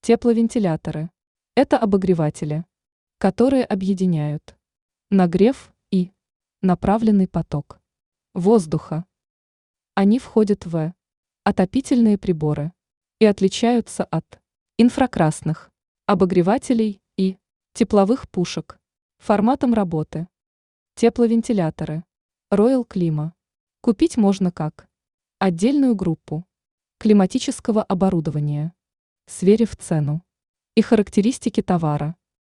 Тепловентиляторы – это обогреватели, которые объединяют нагрев и направленный поток воздуха. Они входят в отопительные приборы и отличаются от инфракрасных обогревателей и тепловых пушек форматом работы. Тепловентиляторы Royal Klima купить можно как отдельную группу климатического оборудования, сверив цену и характеристики товара.